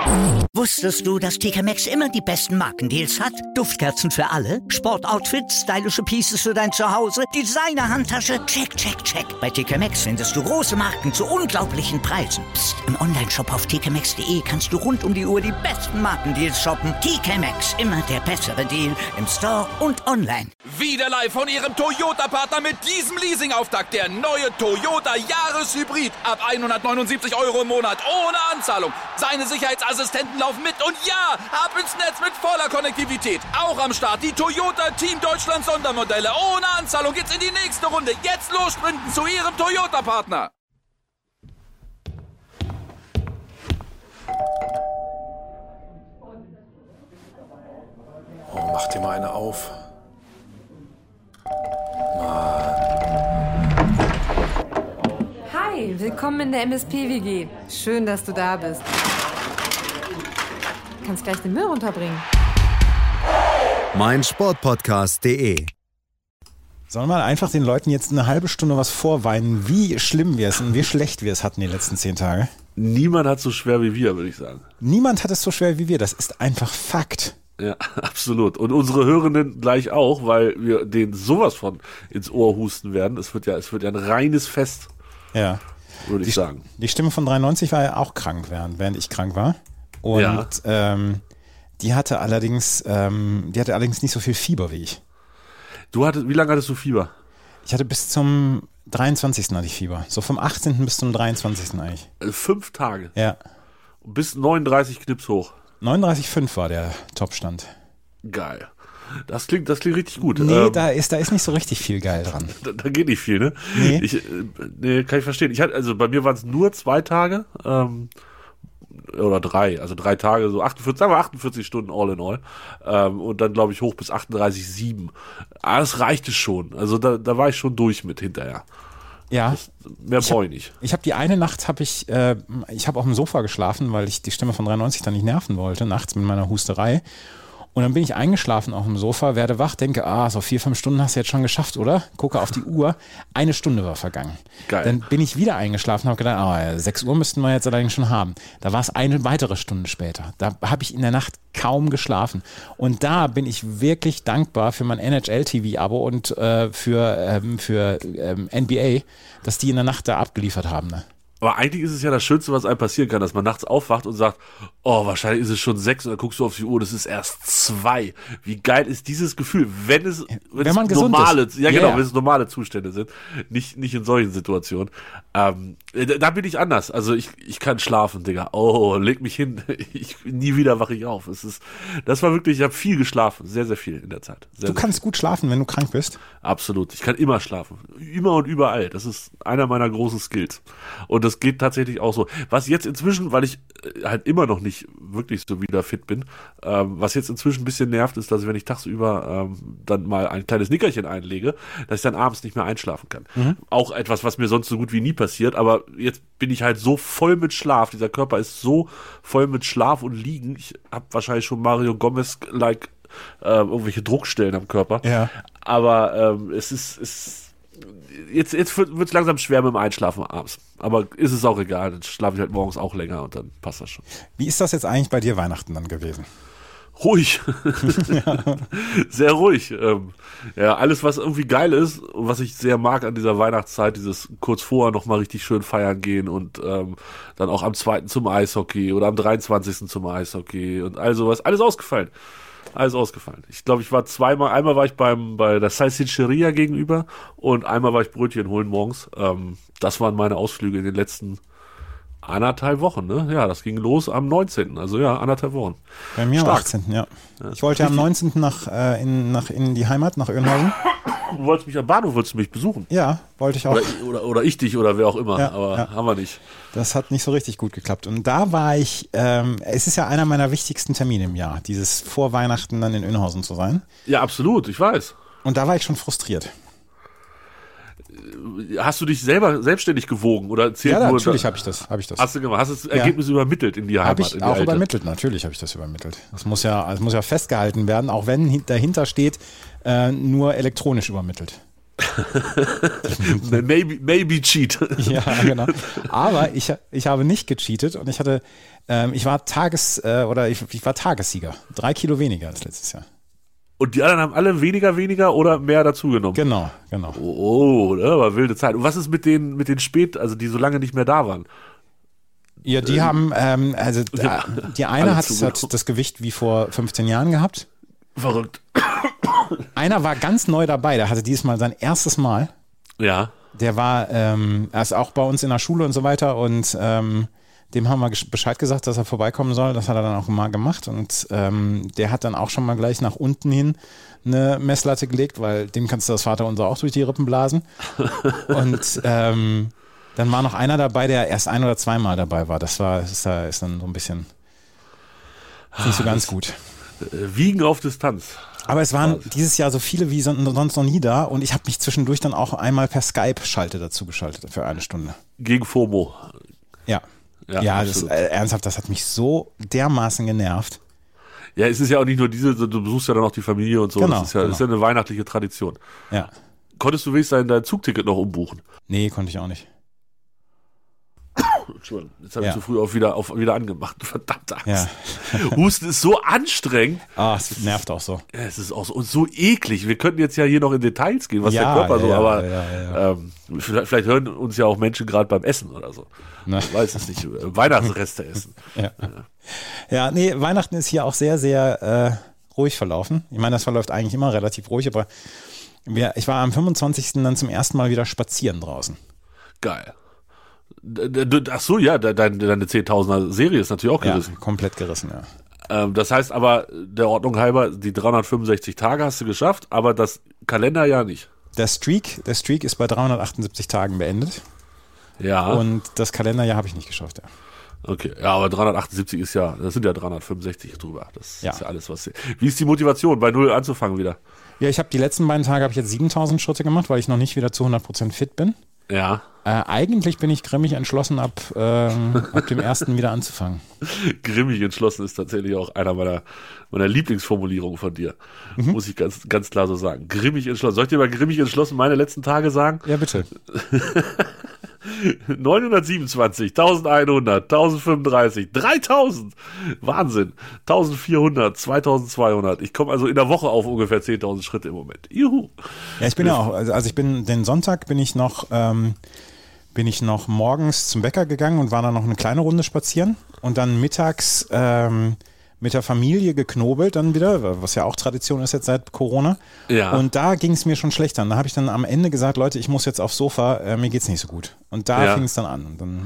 Wusstest du, dass TK Maxx immer die besten Markendeals hat? Duftkerzen für alle, Sportoutfits, stylische Pieces für dein Zuhause, Designer-Handtasche, check, check, check. Bei TK Maxx findest du große Marken zu unglaublichen Preisen. Psst. Im Onlineshop auf tkmaxx.de kannst du rund um die Uhr die besten Markendeals shoppen. TK Maxx, immer der bessere Deal im Store und online. Wieder live von Ihrem Toyota-Partner mit diesem Leasing-Auftakt. Der neue Toyota Jahreshybrid. Ab 179 € im Monat. Ohne Anzahlung. Seine Sicherheitsassistenten laufen mit. Und ja, ab ins Netz mit voller Konnektivität. Auch am Start die Toyota Team Deutschland Sondermodelle. Ohne Anzahlung geht's in die nächste Runde. Jetzt los sprinten zu Ihrem Toyota-Partner. Oh, mach dir mal eine auf. Hi, willkommen in der MSP-WG. Schön, dass du da bist. Du kannst gleich den Müll runterbringen. meinsportpodcast.de. Sollen wir einfach den Leuten jetzt eine halbe Stunde was vorweinen, wie schlimm wir es und wie schlecht wir es hatten die letzten 10 Tage? Niemand hat so schwer wie wir, würde ich sagen. Niemand hat es so schwer wie wir, das ist einfach Fakt. Ja, absolut. Und unsere Hörenden gleich auch, weil wir denen sowas von ins Ohr husten werden. Es wird ja ein reines Fest. Ja. Würde ich sagen. Die Stimme von 93 war ja auch krank, während ich krank war. Und ja. Die hatte allerdings nicht so viel Fieber wie ich. Wie lange hattest du Fieber? Ich hatte bis zum 23. hatte ich Fieber. So vom 18. bis zum 23. eigentlich. 5 Tage? Ja. Bis 39 Knips hoch. 39,5 war der Topstand. Geil. Das klingt richtig gut. Nee, da ist nicht so richtig viel geil dran. Da geht nicht viel, ne? Nee. Nee, kann ich verstehen. Also bei mir waren es nur 2 Tage, oder 3, also 3 Tage, so 48 Stunden all in all. Und dann, glaube ich, hoch bis 38,7. Aber das reichte schon. Also da war ich schon durch mit hinterher. Ja. Mehr brauche ich nicht. Ich habe die eine Nacht, ich habe auf dem Sofa geschlafen, weil ich die Stimme von 93 dann nicht nerven wollte, nachts mit meiner Husterei. Und dann bin ich eingeschlafen auf dem Sofa, werde wach, denke, so 4-5 Stunden hast du jetzt schon geschafft, oder? Gucke auf die Uhr, 1 Stunde war vergangen. Geil. Dann bin ich wieder eingeschlafen und habe gedacht, 6 Uhr müssten wir jetzt allerdings schon haben. Da war es eine weitere Stunde später. Da habe ich in der Nacht kaum geschlafen. Und da bin ich wirklich dankbar für mein NHL-TV-Abo und für NBA, dass die in der Nacht da abgeliefert haben. Ne? Aber eigentlich ist es ja das Schönste, was einem passieren kann, dass man nachts aufwacht und sagt, wahrscheinlich ist es schon 6 und dann guckst du auf die Uhr, das ist erst 2. Wie geil ist dieses Gefühl, wenn man gesund ist. Ja, genau, wenn es normale Zustände sind, nicht in solchen Situationen. Da bin ich anders. Also ich kann schlafen, Digga. Leg mich hin. Nie wieder wache ich auf. Das war wirklich, ich habe viel geschlafen, sehr, sehr viel in der Zeit. Du kannst gut schlafen, wenn du krank bist? Absolut. Ich kann immer schlafen. Immer und überall. Das ist einer meiner großen Skills. Und das geht tatsächlich auch so. Was jetzt inzwischen, weil ich halt immer noch nicht wirklich so wieder fit bin, was jetzt inzwischen ein bisschen nervt, ist, dass wenn ich tagsüber dann mal ein kleines Nickerchen einlege, dass ich dann abends nicht mehr einschlafen kann. Mhm. Auch etwas, was mir sonst so gut wie nie passiert, aber jetzt bin ich halt so voll mit Schlaf. Dieser Körper ist so voll mit Schlaf und Liegen. Ich habe wahrscheinlich schon Mario Gomez-like irgendwelche Druckstellen am Körper. Ja. Aber Jetzt wird es langsam schwer mit dem Einschlafen abends. Aber ist es auch egal, dann schlafe ich halt morgens auch länger und dann passt das schon. Wie ist das jetzt eigentlich bei dir Weihnachten dann gewesen? Ruhig. Ja. Sehr ruhig. Alles, was irgendwie geil ist und was ich sehr mag an dieser Weihnachtszeit, dieses kurz vorher nochmal richtig schön feiern gehen und dann auch am 2. zum Eishockey oder am 23. zum Eishockey und all sowas. Alles ausgefallen. Ich glaube, ich war einmal war ich bei der Salsicheria gegenüber und einmal war ich Brötchen holen morgens. Das waren meine Ausflüge in den letzten 1,5 Wochen, ne? Ja, das ging los am 19. Also ja, 1,5 Wochen. Bei mir am 18. Ja. Ich wollte ja am 19. in die Heimat, nach Irnhausen. Du wolltest mich am Bahnhof, mich besuchen? Ja, wollte ich auch. Oder ich dich oder wer auch immer, ja, aber haben wir nicht. Das hat nicht so richtig gut geklappt. Und da war ich, es ist ja einer meiner wichtigsten Termine im Jahr, dieses vor Weihnachten dann in Irnhausen zu sein. Ja, absolut, ich weiß. Und da war ich schon frustriert. Hast du dich selber selbstständig gewogen oder zählt nur? Ja, natürlich habe ich das. Hast du gemacht? Hast du das Ergebnis übermittelt in die Heimat? Habe ich auch übermittelt, natürlich habe ich das übermittelt. Es muss ja festgehalten werden, auch wenn dahinter steht, nur elektronisch übermittelt. maybe cheat. Ja, genau. Aber ich habe nicht gecheatet und ich war Tagessieger. 3 Kilo weniger als letztes Jahr. Und die anderen haben alle weniger oder mehr dazugenommen? Genau. Oh, aber wilde Zeit. Und was ist mit den also die so lange nicht mehr da waren? Ja, die haben, die eine hat das Gewicht wie vor 15 Jahren gehabt. Verrückt. Einer war ganz neu dabei, der hatte dieses Mal sein erstes Mal. Ja. Der war, er ist auch bei uns in der Schule und so weiter und dem haben wir Bescheid gesagt, dass er vorbeikommen soll. Das hat er dann auch mal gemacht und der hat dann auch schon mal gleich nach unten hin eine Messlatte gelegt, weil dem kannst du das Vaterunser auch durch die Rippen blasen. Und dann war noch einer dabei, der erst 1 oder 2 Mal dabei war. Das ist dann so ein bisschen nicht so ganz gut. Wiegen auf Distanz. Aber es waren dieses Jahr so viele wie sonst noch nie da und ich habe mich zwischendurch dann auch einmal per Skype dazu geschaltet für 1 Stunde. Gegen FOMO. Ja, das, ernsthaft, das hat mich so dermaßen genervt. Ja, es ist ja auch nicht nur du besuchst ja dann auch die Familie und so. Genau, das ist ja eine weihnachtliche Tradition. Ja. Konntest du wenigstens dein Zugticket noch umbuchen? Nee, konnte ich auch nicht. Entschuldigung, jetzt habe ich zu früh wieder angemacht. Verdammte Angst. Ja. Husten ist so anstrengend. Es nervt auch so. Ja, es ist auch so, und so eklig. Wir könnten jetzt ja hier noch in Details gehen, was der Körper aber vielleicht hören uns ja auch Menschen gerade beim Essen oder so. Ich weiß es nicht. Weihnachtsreste essen. Ja, nee, Weihnachten ist hier auch sehr, sehr ruhig verlaufen. Ich meine, das verläuft eigentlich immer relativ ruhig, aber ich war am 25. dann zum ersten Mal wieder spazieren draußen. Geil. Ach so, ja, deine 10.000er Serie ist natürlich auch gerissen. Ja, komplett gerissen, ja. Das heißt aber, der Ordnung halber, die 365 Tage hast du geschafft, aber das Kalenderjahr nicht. Der Streak ist bei 378 Tagen beendet. Ja. Und das Kalenderjahr habe ich nicht geschafft, ja. Okay, ja, aber 378 das sind ja 365 drüber. Das ist ja alles, was. Wie ist die Motivation, bei Null anzufangen wieder? Ja, ich habe die letzten beiden Tage jetzt 7.000 Schritte gemacht, weil ich noch nicht wieder zu 100% fit bin. Ja. Eigentlich bin ich grimmig entschlossen, ab dem 1. wieder anzufangen. Grimmig entschlossen ist tatsächlich auch einer meiner Lieblingsformulierungen von dir. Muss ich ganz, ganz klar so sagen. Grimmig entschlossen. Soll ich dir mal grimmig entschlossen meine letzten Tage sagen? Ja, bitte. 927, 1100, 1035, 3000. Wahnsinn. 1400, 2200. Ich komme also in der Woche auf ungefähr 10.000 Schritte im Moment. Juhu. Ja, ich bin ja auch, also den Sonntag bin ich noch morgens zum Bäcker gegangen und war dann noch eine kleine Runde spazieren und dann mittags mit der Familie geknobelt dann wieder, was ja auch Tradition ist jetzt seit Corona. Ja. Und da ging es mir schon schlechter. Und da habe ich dann am Ende gesagt, Leute, ich muss jetzt aufs Sofa, mir geht's nicht so gut. Und da fing es dann an. Und dann,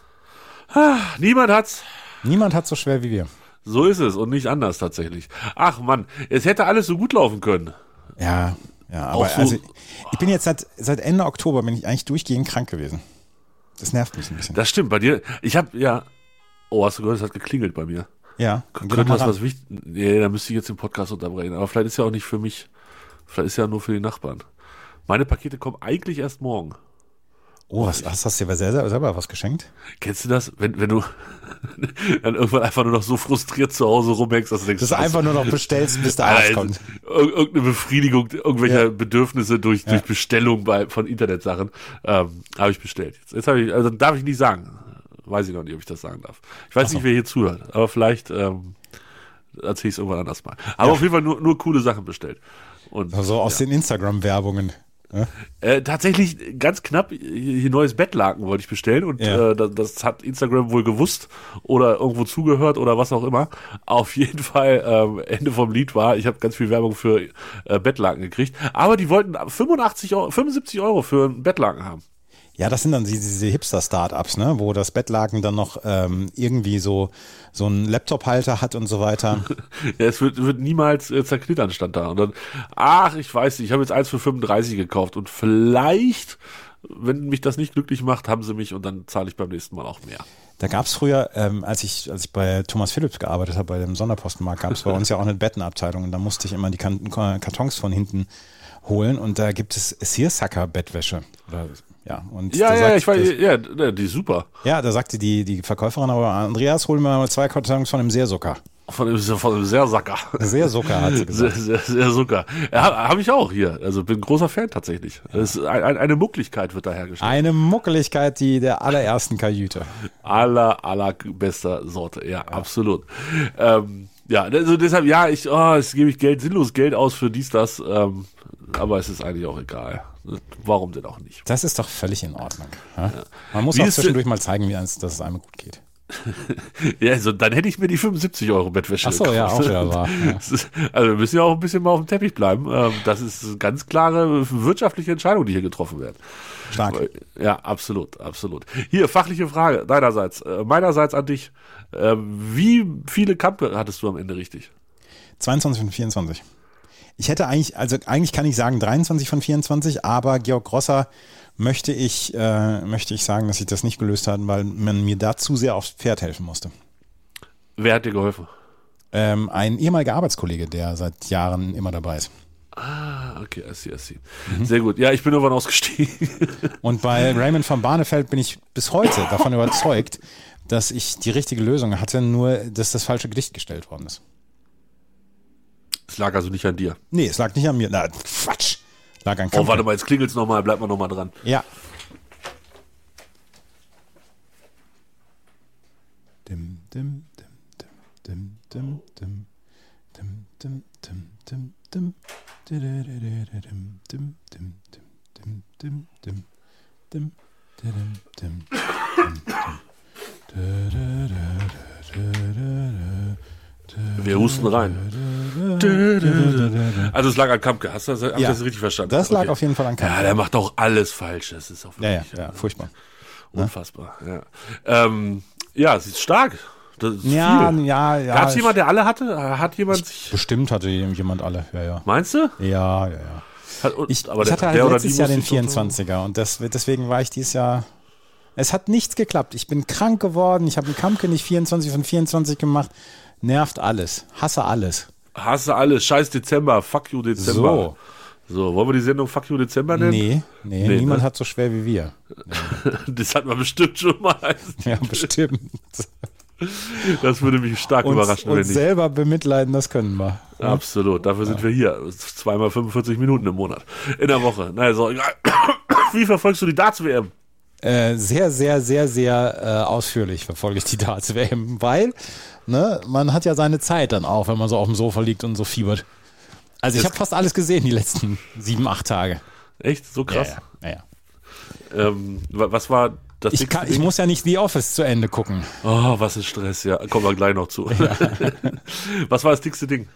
Niemand hat's so schwer wie wir. So ist es und nicht anders tatsächlich. Ach Mann, es hätte alles so gut laufen können. Ja, aber so, also ich bin jetzt seit Ende Oktober bin ich eigentlich durchgehend krank gewesen. Das nervt mich ein bisschen. Das stimmt, bei dir, hast du gehört, es hat geklingelt bei mir. Ja. Könnte das was wichtig? Nee, da müsste ich jetzt den Podcast unterbrechen. Aber vielleicht ist ja auch nicht für mich. Vielleicht ist ja nur für die Nachbarn. Meine Pakete kommen eigentlich erst morgen. Oh, hast du dir selber was geschenkt? Kennst du das? Wenn du dann irgendwann einfach nur noch so frustriert zu Hause rumhängst, dass du denkst, dass du einfach nur noch bestellst, bis der Arsch kommt. Irgendeine Befriedigung irgendwelcher Bedürfnisse durch Bestellung von Internetsachen habe ich bestellt. Jetzt also darf ich nicht sagen. Weiß ich noch nicht, ob ich das sagen darf. Ich weiß nicht, wer hier zuhört, aber vielleicht erzähle ich es irgendwann anders mal. Aber auf jeden Fall nur coole Sachen bestellt. Und, so aus den Instagram-Werbungen. Tatsächlich ganz knapp, hier neues Bettlaken wollte ich bestellen und das hat Instagram wohl gewusst oder irgendwo zugehört oder was auch immer. Auf jeden Fall, Ende vom Lied war, ich habe ganz viel Werbung für Bettlaken gekriegt, aber die wollten 75 Euro für ein Bettlaken haben. Ja, das sind dann diese Hipster-Startups, ne, wo das Bettlaken dann noch irgendwie so einen Laptop-Halter hat und so weiter. Ja, es wird niemals zerknittern, stand da. Und dann, ich weiß nicht, ich habe jetzt eins für 35 gekauft und vielleicht, wenn mich das nicht glücklich macht, haben sie mich und dann zahle ich beim nächsten Mal auch mehr. Da gab's früher, als ich bei Thomas Phillips gearbeitet habe, bei dem Sonderpostenmarkt, gab's bei uns ja auch eine Bettenabteilung und da musste ich immer die Kartons von hinten holen und da gibt es Searsucker-Bettwäsche. Ja, ich weiß, die ist super. Ja, da sagte die Verkäuferin, aber Andreas, hol mir mal 2 Kartons von dem Seersucker. Von einem Seersacker. Sehr Zucker, hat sie gesagt. Sehr Zucker. Ja, habe ich auch hier. Also bin großer Fan tatsächlich. Das ist eine Muckligkeit wird da hergestellt. Eine Muckeligkeit, die der allerersten Kajüte. Allerbester Sorte. Ja, absolut. Ja, also deshalb, jetzt gebe ich sinnlos Geld aus für dies, das. Aber es ist eigentlich auch egal. Warum denn auch nicht? Das ist doch völlig in Ordnung. Ja? Man muss auch zwischendurch mal zeigen, dass es einem gut geht. Ja, also dann hätte ich mir die 75 € Bettwäsche gekauft. Ach so, ja, auch wieder wahr. Ja. Also wir müssen ja auch ein bisschen mal auf dem Teppich bleiben. Das ist eine ganz klare wirtschaftliche Entscheidung, die hier getroffen werden. Stark. Ja, absolut. Hier, fachliche Frage deinerseits. Meinerseits an dich. Wie viele Kampe hattest du am Ende richtig? 22 von 24. Ich hätte eigentlich kann ich sagen 23 von 24, aber Georg Grosser möchte ich sagen, dass ich das nicht gelöst habe, weil man mir da zu sehr aufs Pferd helfen musste. Wer hat dir geholfen? Ein ehemaliger Arbeitskollege, der seit Jahren immer dabei ist. Ah, okay, I see. Sehr gut. Ja, ich bin irgendwann ausgestiegen. Und bei Raymond van Barneveld bin ich bis heute davon überzeugt, dass ich die richtige Lösung hatte, nur dass das falsche Gedicht gestellt worden ist. Es lag also nicht an dir? Nee, es lag nicht an mir. Na, Quatsch. Lag an Kampe. Oh, warte mal, jetzt klingelt's nochmal, bleibt mal nochmal dran. Ja. Dim, dim, dim, dim, dim, dim, dim, dim, dim, dim, dim, dim, dim, dim, dim, dim, dim, dim, Wir husten rein. Also es lag an Kampke. Hab ich das richtig verstanden? Das lag auf jeden Fall an Kampke. Ja, der macht auch alles falsch. Das ist auch wirklich, ja, furchtbar. Unfassbar. Ja, es ist stark. Das ist viel. Ja. Gab es jemand, der alle hatte? Hat jemand sich... Bestimmt hatte jemand alle, ja. Meinst du? Ja. Ich hatte halt letztes Jahr den 24er und deswegen war ich dieses Jahr... Es hat nichts geklappt. Ich bin krank geworden. Ich habe einen Kampke nicht 24 von 24 gemacht. Nervt alles. Hasse alles. Scheiß Dezember. Fuck you Dezember. So, wollen wir die Sendung Fuck you Dezember nennen? Nee, niemand hat so schwer wie wir. Das hat man bestimmt schon mal. Ja, bestimmt. Das würde mich stark überraschen. Uns selber bemitleiden, das können wir. Absolut, dafür sind wir hier. 2 x 45 Minuten im Monat. In der Woche. Naja, so. Wie verfolgst du die Darts-WM? Sehr, sehr, sehr, sehr ausführlich verfolge ich die Darts-WM, weil man hat ja seine Zeit dann auch, wenn man so auf dem Sofa liegt und so fiebert. Also ich habe fast alles gesehen die letzten 7-8 Tage. Echt? So krass? Ja. Was war das ich muss ja nicht The Office zu Ende gucken. Oh, was ist Stress, ja. Kommen wir gleich noch zu. Ja. Was war das dickste Ding?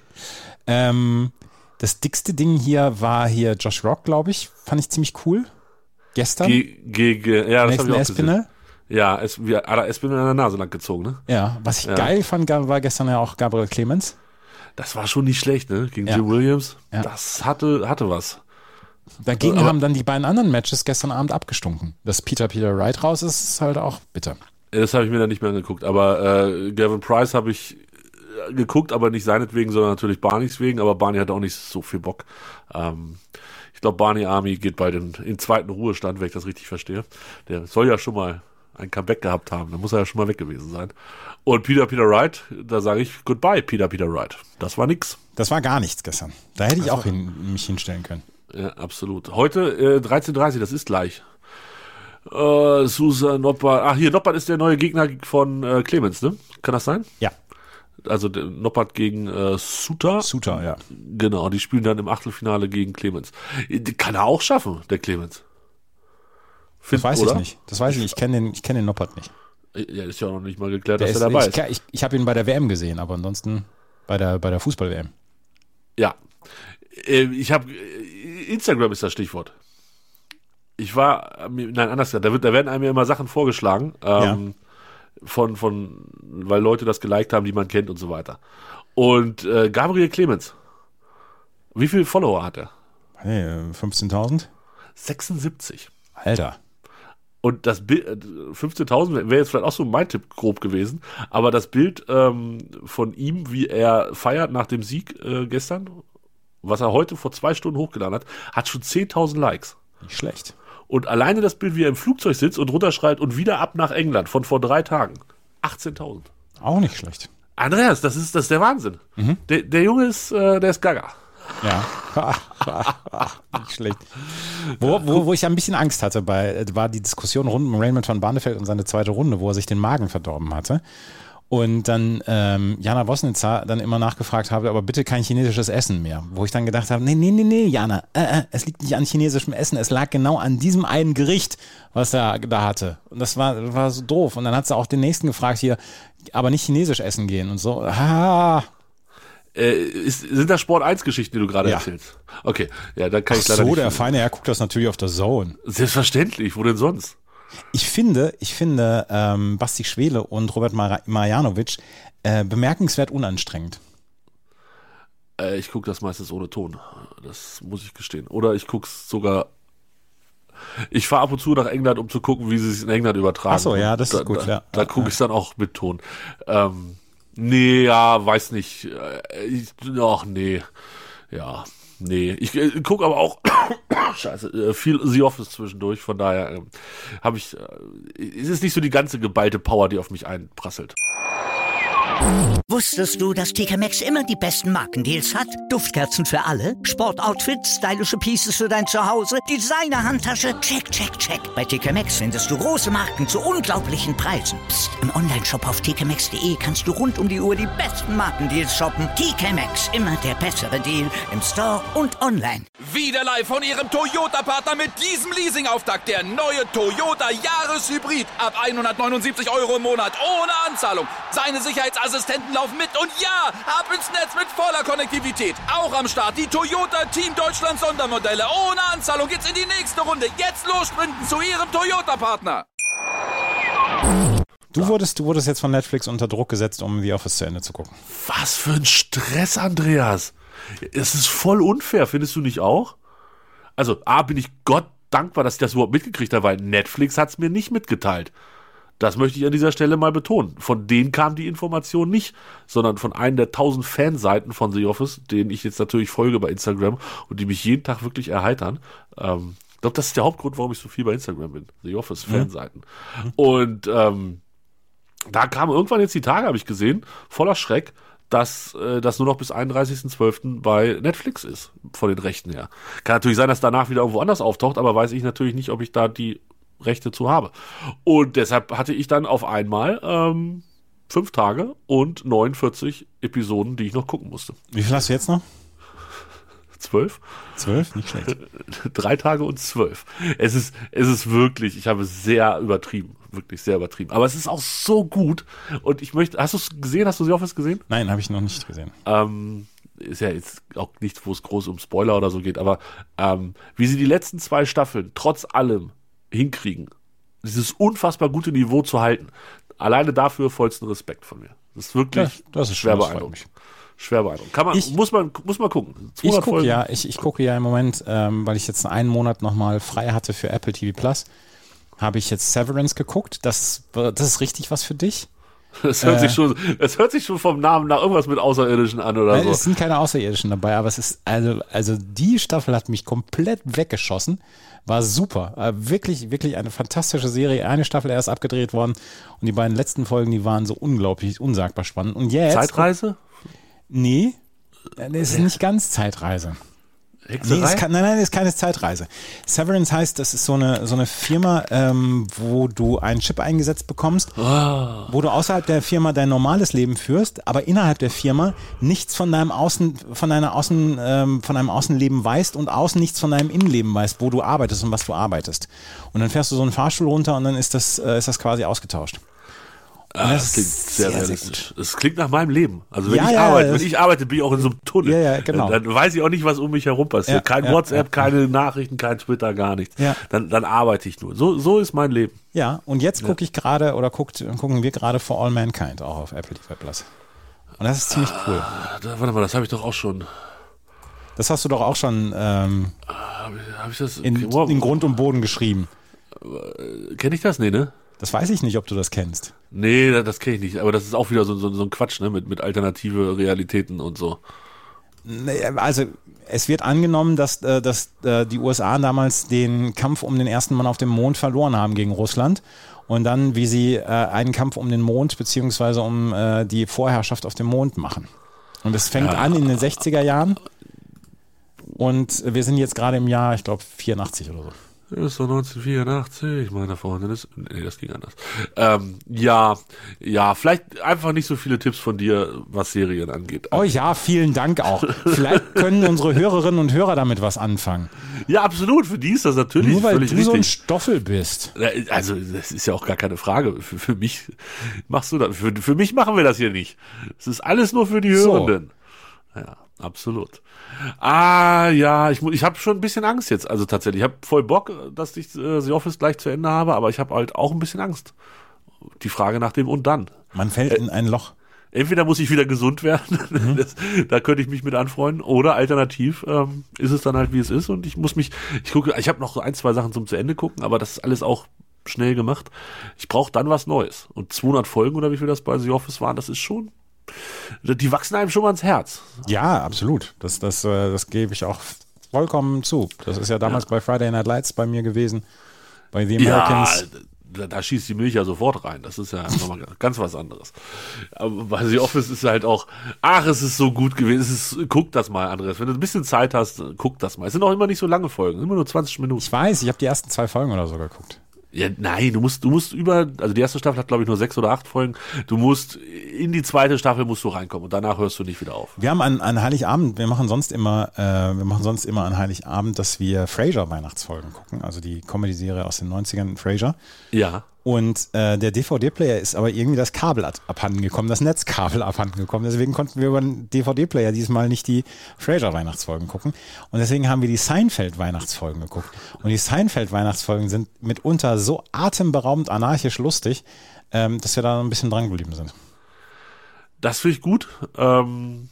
Das dickste Ding hier war Josh Rock, glaube ich. Fand ich ziemlich cool. Gestern. Ja, das habe ich auch Espinel. gesehen. Ja, Espinel an der Nase lang gezogen, ne? Ja, was ich geil fand, war gestern ja auch Gabriel Clemens. Das war schon nicht schlecht, ne? Gegen Jim Williams. Ja. Das hatte was. Dagegen haben dann die beiden anderen Matches gestern Abend abgestunken. Dass Peter Wright raus ist halt auch bitter. Das habe ich mir dann nicht mehr angeguckt. Aber Gavin Price habe ich geguckt, aber nicht seinetwegen, sondern natürlich Barneys wegen. Aber Barney hatte auch nicht so viel Bock. Ich glaube, Barney Army geht bald in zweiten Ruhestand, wenn ich das richtig verstehe. Der soll ja schon mal ein Comeback gehabt haben. Da muss er ja schon mal weg gewesen sein. Und Peter Wright, da sage ich Goodbye, Peter Wright. Das war nix. Das war gar nichts gestern. Da hätte ich auch mich hinstellen können. Ja, absolut. Heute 13:30, das ist gleich. Susan Noppert. Noppert ist der neue Gegner von Clemens, ne? Kann das sein? Ja. Also Noppert gegen Suter. Suter, ja. Genau, die spielen dann im Achtelfinale gegen Clemens. Kann er auch schaffen, der Clemens. Das weiß ich nicht. Ich kenne den Noppert nicht. Ja, ist ja auch noch nicht mal geklärt, dass er dabei ist. Ich habe ihn bei der WM gesehen, aber ansonsten bei der Fußball-WM. Ja. Instagram ist das Stichwort. Anders gesagt, da werden einem ja immer Sachen vorgeschlagen, weil Leute das geliked haben, die man kennt und so weiter. Und Gabriel Clemens, wie viele Follower hat er? Hey, 15.000? 76. Alter. Und das Bild, 15.000 wäre jetzt vielleicht auch so mein Tipp grob gewesen, aber das Bild von ihm, wie er feiert nach dem Sieg gestern, was er heute vor 2 Stunden hochgeladen hat schon 10.000 Likes. Nicht schlecht. Und alleine das Bild, wie er im Flugzeug sitzt und runterschreibt und wieder ab nach England von vor 3 Tagen. 18.000. Auch nicht schlecht. Andreas, das ist der Wahnsinn. Der Junge ist, der ist gaga. Ja, nicht schlecht. Wo ich ein bisschen Angst hatte, war die Diskussion rund um Raymond van Barneveld und seine zweite Runde, wo er sich den Magen verdorben hatte. Und dann Jana Wosnitzer dann immer nachgefragt habe, aber bitte kein chinesisches Essen mehr. Wo ich dann gedacht habe, nee, Jana, es liegt nicht an chinesischem Essen, es lag genau an diesem einen Gericht, was er da hatte. Und das war so doof. Und dann hat sie auch den nächsten gefragt hier, aber nicht chinesisch essen gehen und so. Sind das Sport-1-Geschichten, die du gerade erzählst? Okay, ja, dann kann ich leider nicht. Der feine Herr guckt das natürlich auf der Zone. Selbstverständlich, wo denn sonst? Ich finde Basti Schwele und Robert Marjanovic bemerkenswert unanstrengend. Ich gucke das meistens ohne Ton, das muss ich gestehen. Oder ich gucke es sogar. Ich fahre ab und zu nach England, um zu gucken, wie sie es in England übertragen. Achso, ja, das ist gut, ja. Da gucke ich es dann auch mit Ton. Nee, ja, weiß nicht. Nee. Ja, nee. Ich gucke aber auch viel The Office zwischendurch, von daher es ist nicht so die ganze geballte Power, die auf mich einprasselt. Wusstest du, dass TK Maxx immer die besten Markendeals hat? Duftkerzen für alle, Sportoutfits, stylische Pieces für dein Zuhause, Designer-Handtasche, check, check, check. Bei TK Maxx findest du große Marken zu unglaublichen Preisen. Psst. Im Onlineshop auf tkmaxx.de kannst du rund um die Uhr die besten Markendeals shoppen. TK Maxx, immer der bessere Deal im Store und online. Wieder live von Ihrem Toyota-Partner mit diesem Leasing-Auftakt. Der neue Toyota Jahreshybrid. Ab 179 € im Monat. Ohne Anzahlung. Seine Sicherheitsassistenten laufen mit. Und ja, ab ins Netz mit voller Konnektivität. Auch am Start die Toyota Team Deutschland Sondermodelle. Ohne Anzahlung geht's in die nächste Runde. Jetzt los sprinten zu Ihrem Toyota-Partner. Du wurdest jetzt von Netflix unter Druck gesetzt, um The Office zu Ende zu gucken. Was für ein Stress, Andreas. Es ist voll unfair, findest du nicht auch? Also, bin ich Gott dankbar, dass ich das überhaupt mitgekriegt habe, weil Netflix hat es mir nicht mitgeteilt. Das möchte ich an dieser Stelle mal betonen. Von denen kam die Information nicht, sondern von einer der 1000 Fanseiten von The Office, denen ich jetzt natürlich folge bei Instagram und die mich jeden Tag wirklich erheitern. Ich glaube, das ist der Hauptgrund, warum ich so viel bei Instagram bin. The Office Fanseiten. Und da kam irgendwann jetzt die Tage, habe ich gesehen, voller Schreck, dass das nur noch bis 31.12. bei Netflix ist, von den Rechten her. Kann natürlich sein, dass danach wieder irgendwo anders auftaucht, aber weiß ich natürlich nicht, ob ich da die Rechte zu habe. Und deshalb hatte ich dann auf einmal 5 Tage und 49 Episoden, die ich noch gucken musste. Wie viel hast du jetzt noch? 12? 12? Nicht schlecht. 3 Tage und 12. Es ist wirklich, ich habe sehr übertrieben. Wirklich sehr übertrieben. Aber es ist auch so gut. Und ich möchte, hast du es gesehen? Hast du The Office gesehen? Nein, habe ich noch nicht gesehen. Ist ja jetzt auch nichts, wo es groß um Spoiler oder so geht, aber wie sie die letzten 2 Staffeln trotz allem hinkriegen, dieses unfassbar gute Niveau zu halten, alleine dafür vollsten Respekt von mir. Das ist wirklich das ist schwer schön, beeindruckend. Schwer beeindruckend. Muss man gucken. Ich gucke ja im Moment, weil ich jetzt einen Monat nochmal frei hatte für Apple TV Plus, habe ich jetzt Severance geguckt. Das ist richtig was für dich. Es hört sich schon vom Namen nach irgendwas mit Außerirdischen an oder so. Es sind keine Außerirdischen dabei, aber es ist, also die Staffel hat mich komplett weggeschossen. War super. Wirklich, wirklich eine fantastische Serie. Eine Staffel erst abgedreht worden und die beiden letzten Folgen, die waren so unglaublich, unsagbar spannend. Und jetzt. Zeitreise? Nee, es ist nicht ganz Zeitreise. Hexerei? Nein, es ist keine Zeitreise. Severance heißt, das ist so eine Firma, wo du einen Chip eingesetzt bekommst, wo du außerhalb der Firma dein normales Leben führst, aber innerhalb der Firma nichts von deinem Außenleben weißt und außen nichts von deinem Innenleben weißt, wo du arbeitest und was du arbeitest. Und dann fährst du so einen Fahrstuhl runter und dann ist das quasi ausgetauscht. Das klingt sehr realistisch. Es klingt nach meinem Leben. Also wenn ich arbeite, bin ich auch in so einem Tunnel. Ja, genau. Dann weiß ich auch nicht, was um mich herum passiert. Kein WhatsApp, keine Nachrichten, kein Twitter, gar nichts. Ja. Dann arbeite ich nur. So ist mein Leben. Ja, und jetzt gucke ich gerade gucken wir gerade For All Mankind auch auf Apple TV Plus. Und das ist ziemlich cool. Warte mal, das habe ich doch auch schon. Das hast du doch auch schon hab ich das in Grund und Boden geschrieben. Kenne ich das? Nee, ne? Das weiß ich nicht, ob du das kennst. Nee, das kenne ich nicht. Aber das ist auch wieder so ein Quatsch, ne? Mit alternative Realitäten und so. Also es wird angenommen, dass die USA damals den Kampf um den ersten Mann auf dem Mond verloren haben gegen Russland. Und dann, wie sie einen Kampf um den Mond beziehungsweise um die Vorherrschaft auf dem Mond machen. Und es fängt an in den 60er Jahren und wir sind jetzt gerade im Jahr, ich glaube, 84 oder so. Das ist doch 1984, meine Freunde. Das ging anders. Vielleicht einfach nicht so viele Tipps von dir, was Serien angeht. Oh ja, vielen Dank auch. Vielleicht können unsere Hörerinnen und Hörer damit was anfangen. Ja, absolut. Für die ist das natürlich nur weil völlig du richtig. So ein Stoffel bist. Also, das ist ja auch gar keine Frage. Für mich machst du das. Für mich machen wir das hier nicht. Es ist alles nur für die Hörenden. Ja, absolut. Ich habe schon ein bisschen Angst jetzt. Also tatsächlich, ich habe voll Bock, dass ich The Office gleich zu Ende habe, aber ich habe halt auch ein bisschen Angst. Die Frage nach dem und dann. Man fällt in ein Loch. Entweder muss ich wieder gesund werden, da könnte ich mich mit anfreunden, oder alternativ ist es dann halt, wie es ist und ich habe noch so 1, 2 Sachen zum zu Ende gucken, aber das ist alles auch schnell gemacht. Ich brauche dann was Neues. Und 200 Folgen oder wie viel das bei The Office waren, das ist schon, die wachsen einem schon mal ans Herz. Ja, absolut. Das gebe ich auch vollkommen zu. Das ist ja damals bei Friday Night Lights bei mir gewesen, bei The Americans. Ja, da schießt die Milch ja sofort rein. Das ist ja nochmal ganz was anderes. Aber bei The Office ist halt auch, es ist so gut gewesen. Guck das mal, Andreas. Wenn du ein bisschen Zeit hast, guck das mal. Es sind auch immer nicht so lange Folgen, immer nur 20 Minuten. Ich weiß, ich habe die ersten 2 Folgen oder so geguckt. Ja, nein, du musst also die erste Staffel hat, glaube ich, nur 6 oder 8 Folgen. Du musst in die zweite Staffel reinkommen und danach hörst du nicht wieder auf. Wir haben an Heiligabend, wir machen sonst immer an Heiligabend, dass wir Frasier Weihnachtsfolgen gucken, also die Comedy-Serie aus den 90ern, Frasier. Ja. Und der DVD-Player ist aber irgendwie das Kabel abhanden gekommen, das Netzkabel abhanden gekommen. Deswegen konnten wir über den DVD-Player diesmal nicht die Frasier-Weihnachtsfolgen gucken. Und deswegen haben wir die Seinfeld-Weihnachtsfolgen geguckt. Und die Seinfeld-Weihnachtsfolgen sind mitunter so atemberaubend anarchisch lustig, dass wir da ein bisschen dran geblieben sind. Das finde ich gut. Ja,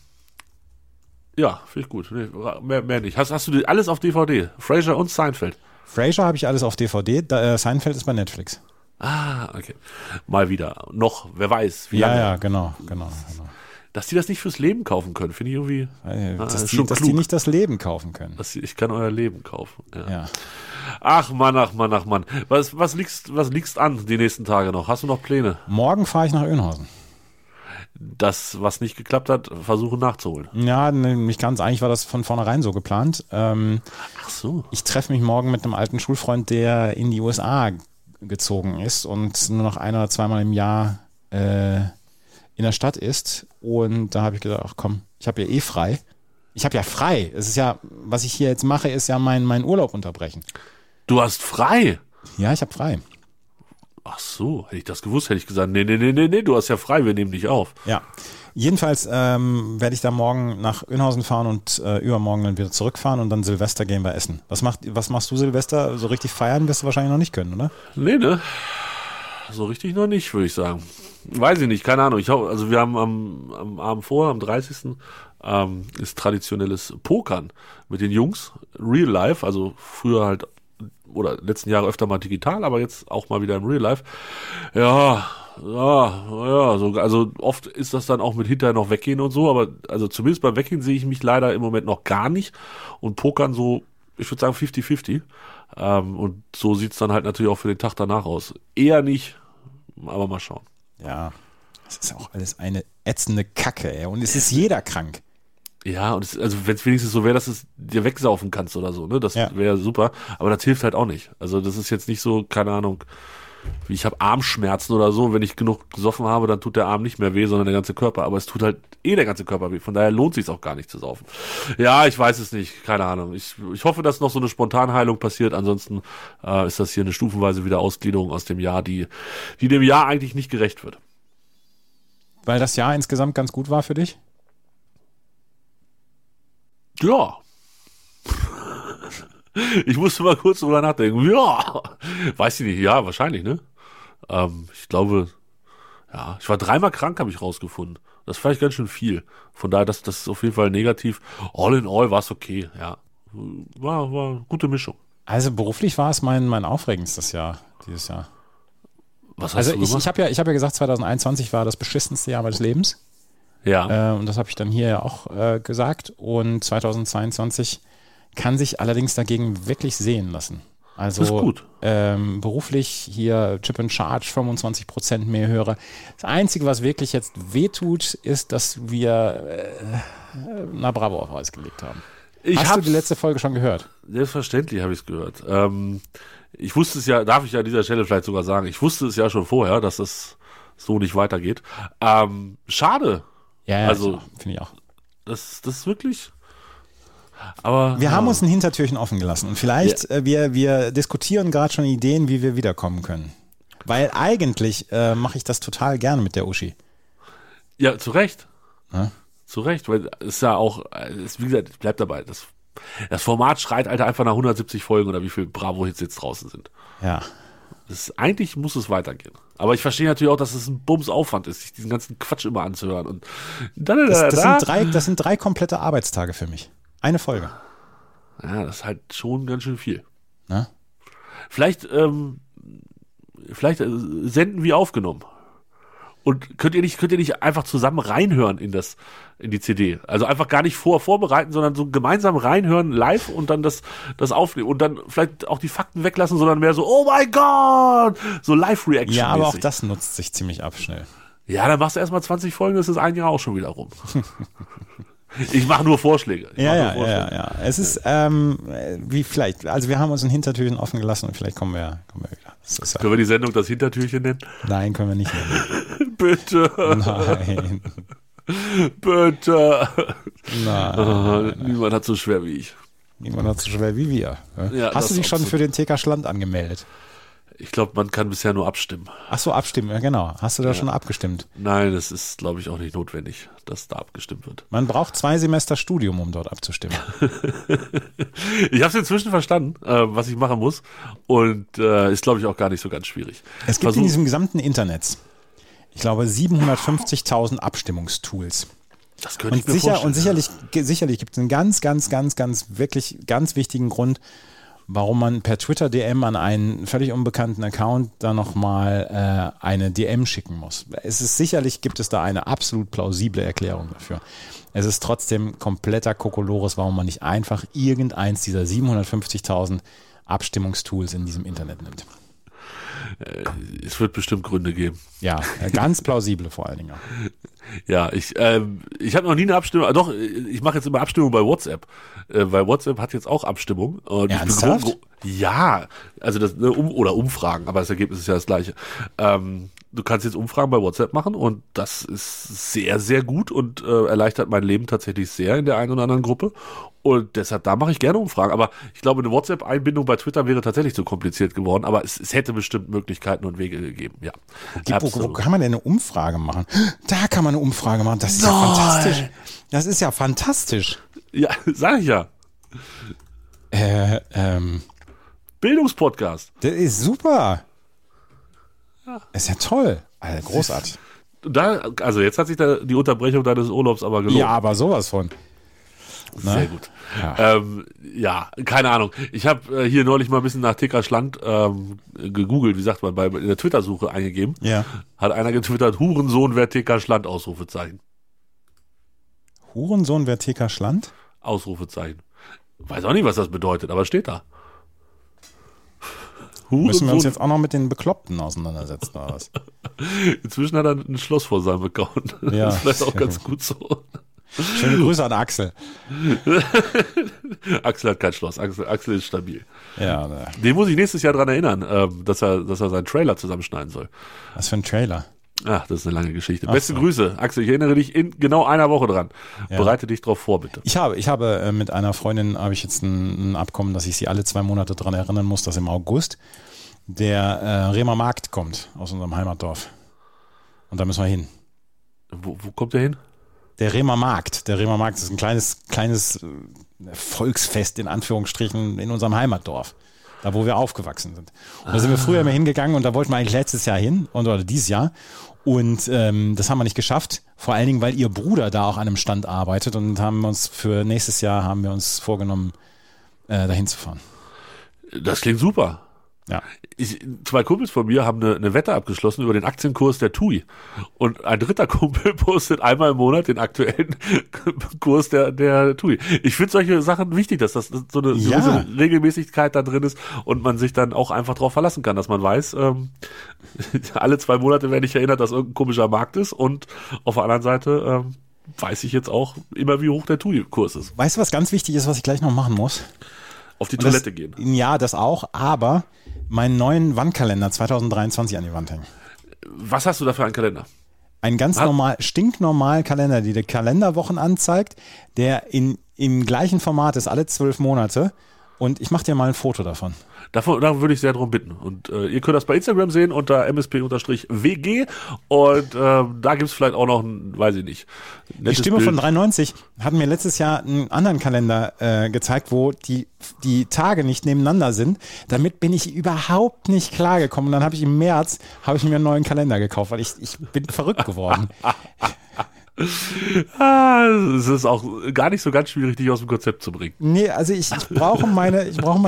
finde ich gut. Nee, mehr nicht. Hast du alles auf DVD? Frasier und Seinfeld? Frasier habe ich alles auf DVD. Seinfeld ist bei Netflix. Okay. Mal wieder. Noch, wer weiß, wie lange. Ja, genau. Dass die das nicht fürs Leben kaufen können, finde ich irgendwie. Dass die nicht das Leben kaufen können. Ich kann euer Leben kaufen. Ja. Ach Mann. Was liegst an die nächsten Tage noch? Hast du noch Pläne? Morgen fahre ich nach Oeynhausen. Das, was nicht geklappt hat, versuchen nachzuholen. Ja, nicht ganz. Eigentlich war das von vornherein so geplant. Ach so. Ich treffe mich morgen mit einem alten Schulfreund, der in die USA gezogen ist und nur noch 1 oder 2 Mal im Jahr in der Stadt ist. Und da habe ich gedacht, ach komm, ich habe ja frei. Ich habe ja frei. Es ist ja, was ich hier jetzt mache, ist ja mein Urlaub unterbrechen. Du hast frei? Ja, ich habe frei. Ach so, hätte ich das gewusst, hätte ich gesagt, nee, du hast ja frei, wir nehmen dich auf. Ja, jedenfalls werde ich da morgen nach Oeynhausen fahren und übermorgen dann wieder zurückfahren und dann Silvester gehen wir essen. Was machst du Silvester? So richtig feiern wirst du wahrscheinlich noch nicht können, oder? Nee, ne? So richtig noch nicht, würde ich sagen. Weiß ich nicht, keine Ahnung. Also wir haben am Abend vorher, am 30. Ist traditionelles Pokern mit den Jungs, Real Life, also früher halt oder letzten Jahre öfter mal digital, aber jetzt auch mal wieder im Real Life. Also oft ist das dann auch mit hinterher noch weggehen und so, aber also zumindest beim Weggehen sehe ich mich leider im Moment noch gar nicht und Pokern so, ich würde sagen 50-50 und so sieht es dann halt natürlich auch für den Tag danach aus. Eher nicht, aber mal schauen. Ja, das ist auch alles eine ätzende Kacke, ey. Und es ist jeder krank. Ja, und also wenn es wenigstens so wäre, dass du es dir wegsaufen kannst oder so, ne? Das wäre super. Aber das hilft halt auch nicht. Also das ist jetzt nicht so, keine Ahnung, wie ich habe Armschmerzen oder so. Wenn ich genug gesoffen habe, dann tut der Arm nicht mehr weh, sondern der ganze Körper. Aber es tut halt der ganze Körper weh. Von daher lohnt es sich auch gar nicht zu saufen. Ja, ich weiß es nicht. Keine Ahnung. Ich hoffe, dass noch so eine Spontanheilung passiert. Ansonsten ist das hier eine stufenweise Wiederausgliederung aus dem Jahr, die dem Jahr eigentlich nicht gerecht wird. Weil das Jahr insgesamt ganz gut war für dich? Ja. Ich musste mal kurz drüber nachdenken. Ja. Weiß ich nicht. Ja, wahrscheinlich, ne? Ich glaube, ja. Ich war 3-mal krank, habe ich rausgefunden. Das ist vielleicht ganz schön viel. Von daher, das ist auf jeden Fall negativ. All in all war es okay, ja. War eine gute Mischung. Also beruflich war es mein aufregendstes Jahr, dieses Jahr. Was hast du gemacht? Ich habe ja gesagt, 2021 war das beschissenste Jahr meines Lebens. Ja. Und das habe ich dann hier ja auch gesagt. Und 2022 kann sich allerdings dagegen wirklich sehen lassen. Also das ist gut. Beruflich hier Chip and Charge, 25% mehr Hörer. Das Einzige, was wirklich jetzt wehtut, ist, dass wir Na Bravo auf Eis gelegt haben. Hast du die letzte Folge schon gehört? Selbstverständlich habe ich es gehört. Ich wusste es ja, darf ich ja an dieser Stelle vielleicht sogar sagen, ich wusste es ja schon vorher, dass es so nicht weitergeht. Schade. Ja, also finde ich auch. Das ist wirklich... Aber wir haben uns ein Hintertürchen offen gelassen und vielleicht, wir diskutieren gerade schon Ideen, wie wir wiederkommen können. Weil eigentlich mache ich das total gerne mit der Uschi. Ja, zu Recht. Ja? Zu Recht, weil es ist ja auch, wie gesagt, ich bleib dabei, das Format schreit, Alter, einfach nach 170 Folgen oder wie viele Bravo-Hits jetzt draußen sind. Ja. Eigentlich muss es weitergehen. Aber ich verstehe natürlich auch, dass es ein Bums-Aufwand ist, sich diesen ganzen Quatsch immer anzuhören. Und das sind 3 komplette Arbeitstage für mich. Eine Folge. Ja, das ist halt schon ganz schön viel. Na? Vielleicht senden wie aufgenommen. Und könnt ihr nicht einfach zusammen reinhören in die CD? Also einfach gar nicht vorbereiten, sondern so gemeinsam reinhören live und dann das aufnehmen und dann vielleicht auch die Fakten weglassen, sondern mehr so, oh mein Gott, so Live-Reaction. Ja, aber auch das nutzt sich ziemlich ab schnell. Ja, dann machst du erstmal 20 Folgen, das ist ein Jahr auch schon wieder rum. Ich mache nur Vorschläge. Ja. Es ist wie vielleicht, also wir haben uns ein Hintertürchen offen gelassen und vielleicht kommen wir wieder. Können wir die Sendung das Hintertürchen nennen? Nein, können wir nicht nennen. Bitte. Nein. Bitte. Nein. Niemand hat so schwer wie ich. Niemand hat so schwer wie wir. Ja, hast du dich schon für den TK Schland angemeldet? Ich glaube, man kann bisher nur abstimmen. Ach so, abstimmen, ja genau. Hast du da schon abgestimmt? Nein, das ist, glaube ich, auch nicht notwendig, dass da abgestimmt wird. Man braucht 2 Semester Studium, um dort abzustimmen. Ich habe es inzwischen verstanden, was ich machen muss. Und ist, glaube ich, auch gar nicht so ganz schwierig. Es gibt in diesem gesamten Internet, ich glaube, 750.000 Abstimmungstools. Das könnte ich mir vorstellen. Und sicherlich gibt es einen ganz wirklich ganz wichtigen Grund, warum man per Twitter-DM an einen völlig unbekannten Account da nochmal eine DM schicken muss. Gibt es da eine absolut plausible Erklärung dafür. Es ist trotzdem kompletter Kokolores, warum man nicht einfach irgendeins dieser 750.000 Abstimmungstools in diesem Internet nimmt. Es wird bestimmt Gründe geben. Ja, ganz plausible vor allen Dingen auch. Ja, ich habe noch nie eine Abstimmung, doch, ich mache jetzt immer Abstimmung bei WhatsApp, weil WhatsApp hat jetzt auch Abstimmung. Und ernsthaft? Ja, also oder Umfragen, aber das Ergebnis ist ja das gleiche. Du kannst jetzt Umfragen bei WhatsApp machen und das ist sehr, sehr gut und erleichtert mein Leben tatsächlich sehr in der einen oder anderen Gruppe. Und deshalb, da mache ich gerne Umfragen. Aber ich glaube, eine WhatsApp-Einbindung bei Twitter wäre tatsächlich zu kompliziert geworden. Aber es hätte bestimmt Möglichkeiten und Wege gegeben, ja. Wo kann man denn eine Umfrage machen? Da kann man eine Umfrage machen. Das ist ja fantastisch. Das ist ja fantastisch. Ja, sag ich ja. Bildungspodcast. Das ist super. Das ist ja toll. Alter, großartig. Also jetzt hat sich da die Unterbrechung deines Urlaubs aber gelohnt. Ja, aber sowas von. Sehr gut. Ja. Keine Ahnung. Ich habe hier neulich mal ein bisschen nach TK Schland gegoogelt, wie sagt man, in der Twitter-Suche eingegeben. Ja. Hat einer getwittert, Hurensohn, wer TK Schland, Ausrufezeichen. Hurensohn, wer TK Schland? Ausrufezeichen. Weiß auch nicht, was das bedeutet, aber steht da. Müssen wir uns jetzt auch noch mit den Bekloppten auseinandersetzen, oder was? Inzwischen hat er ein Schloss vor seinem Account. Ja, das ist vielleicht auch ganz gut so. Schöne Grüße an Axel. Axel hat kein Schloss. Axel ist stabil. Ja, ne. Den muss ich nächstes Jahr daran erinnern, dass er seinen Trailer zusammenschneiden soll. Was für ein Trailer? Ach, das ist eine lange Geschichte. Beste Grüße, Axel. Ich erinnere dich in genau einer Woche dran. Ja. Bereite dich drauf vor, bitte. Ich habe mit einer Freundin jetzt ein Abkommen, dass ich sie alle 2 Monate daran erinnern muss, dass im August der Remer Markt kommt aus unserem Heimatdorf. Und da müssen wir hin. Wo kommt der hin? Der Remer Markt. Der Remer Markt ist ein kleines Volksfest in Anführungsstrichen in unserem Heimatdorf. Da, wo wir aufgewachsen sind. Und da sind wir früher immer hingegangen und da wollten wir eigentlich letztes Jahr hin oder dieses Jahr. Und das haben wir nicht geschafft. Vor allen Dingen, weil ihr Bruder da auch an einem Stand arbeitet und haben uns für nächstes Jahr vorgenommen, dahin zu fahren. Das klingt super. Ja. 2 Kumpels von mir haben eine Wette abgeschlossen über den Aktienkurs der TUI. Und ein dritter Kumpel postet einmal im Monat den aktuellen Kurs der TUI. Ich finde solche Sachen wichtig, dass das so eine gewisse Regelmäßigkeit da drin ist und man sich dann auch einfach drauf verlassen kann, dass man weiß, alle 2 Monate werde ich erinnert, dass irgendein komischer Markt ist und auf der anderen Seite weiß ich jetzt auch immer, wie hoch der TUI-Kurs ist. Weißt du, was ganz wichtig ist, was ich gleich noch machen muss? Auf die Toilette gehen. Ja, das auch, aber meinen neuen Wandkalender 2023 an die Wand hängen. Was hast du da für einen Kalender? Ein ganz stinknormalen Kalender, die Kalenderwochen anzeigt, der im gleichen Format ist, alle 12 Monate. Und ich mache dir mal ein Foto davon. Da würde ich sehr drum bitten. Und ihr könnt das bei Instagram sehen unter msp_wg und da gibt's vielleicht auch noch ein, weiß ich nicht. Die Stimme von 93 hat mir letztes Jahr einen anderen Kalender gezeigt, wo die Tage nicht nebeneinander sind. Damit bin ich überhaupt nicht klargekommen. Und dann habe ich im März mir einen neuen Kalender gekauft, weil ich bin verrückt geworden. Es ist auch gar nicht so ganz schwierig, dich aus dem Konzept zu bringen. Nee, also ich brauche meine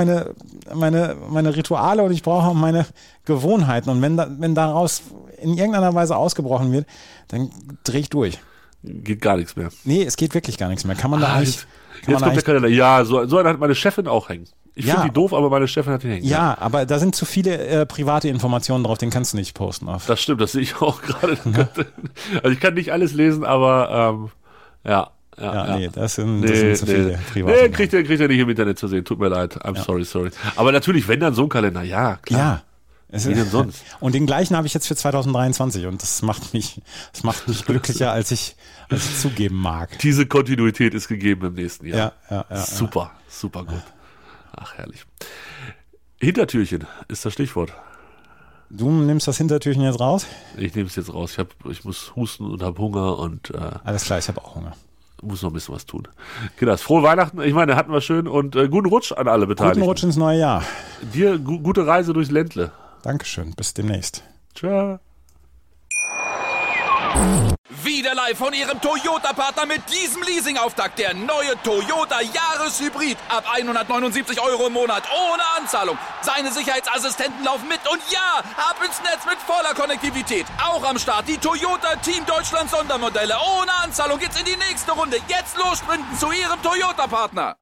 Rituale und ich brauche meine Gewohnheiten. Und wenn daraus in irgendeiner Weise ausgebrochen wird, dann drehe ich durch. Geht gar nichts mehr. Nee, es geht wirklich gar nichts mehr. Kann man da eigentlich... Jetzt kommt der Kalender. Ja, so einen hat meine Chefin auch hängen. Ich finde die doof, aber meine Chefin hat den hängen. Ja, aber da sind zu viele private Informationen drauf, den kannst du nicht posten. Das stimmt, das sehe ich auch gerade. Also ich kann nicht alles lesen, aber ja. Nee, das sind zu viele private. Nee, kriegt ihr nicht im Internet zu sehen. Tut mir leid. I'm sorry. Aber natürlich, wenn dann so ein Kalender, ja, klar. Ja. Wie denn sonst? Und den gleichen habe ich jetzt für 2023 und das macht mich glücklicher, als ich zugeben mag. Diese Kontinuität ist gegeben im nächsten Jahr. Ja. Super gut. Ach, herrlich. Hintertürchen ist das Stichwort. Du nimmst das Hintertürchen jetzt raus? Ich nehme es jetzt raus. Ich muss husten und habe Hunger und alles klar, ich habe auch Hunger. Muss noch ein bisschen was tun. Kinders, frohe Weihnachten. Ich meine, hatten wir schön und guten Rutsch an alle Beteiligten. Guten Rutsch ins neue Jahr. Dir gute Reise durchs Ländle. Dankeschön, bis demnächst. Ciao. Wieder live von Ihrem Toyota-Partner mit diesem Leasing-Auftakt. Der neue Toyota Jahreshybrid. Ab 179 € im Monat. Ohne Anzahlung. Seine Sicherheitsassistenten laufen mit. Und ja, ab ins Netz mit voller Konnektivität. Auch am Start die Toyota Team Deutschland Sondermodelle. Ohne Anzahlung geht's in die nächste Runde. Jetzt los sprinten zu Ihrem Toyota-Partner.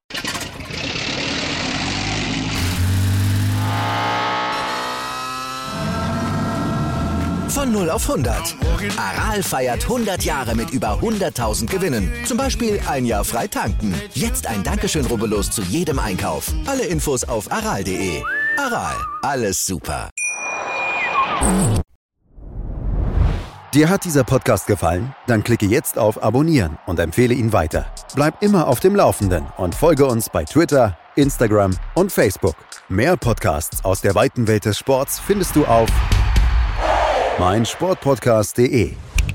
Von 0 auf 100. Aral feiert 100 Jahre mit über 100.000 Gewinnen. Zum Beispiel ein Jahr frei tanken. Jetzt ein Dankeschön, rubbellos zu jedem Einkauf. Alle Infos auf aral.de. Aral, alles super. Dir hat dieser Podcast gefallen? Dann klicke jetzt auf Abonnieren und empfehle ihn weiter. Bleib immer auf dem Laufenden und folge uns bei Twitter, Instagram und Facebook. Mehr Podcasts aus der weiten Welt des Sports findest du auf meinsportpodcast.de.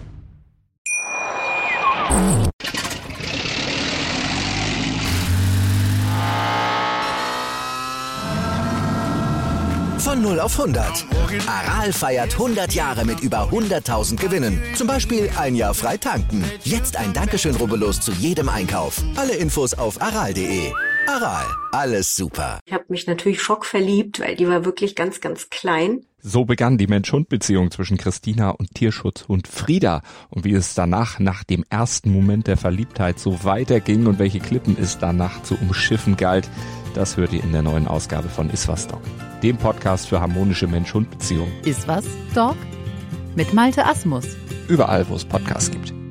Von 0 auf 100. Aral feiert 100 Jahre mit über 100.000 Gewinnen. Zum Beispiel ein Jahr frei tanken. Jetzt ein Dankeschön, rubbellos zu jedem Einkauf. Alle Infos auf aral.de. Aral, alles super. Ich habe mich natürlich schockverliebt, weil die war wirklich ganz, ganz klein. So begann die Mensch-Hund-Beziehung zwischen Christina und Tierschutzhund Frieda. Und wie es danach, nach dem ersten Moment der Verliebtheit, so weiterging und welche Klippen es danach zu umschiffen galt, das hört ihr in der neuen Ausgabe von Iswas Dog, dem Podcast für harmonische Mensch-Hund-Beziehungen. Iswas Dog? Mit Malte Asmus. Überall, wo es Podcasts gibt.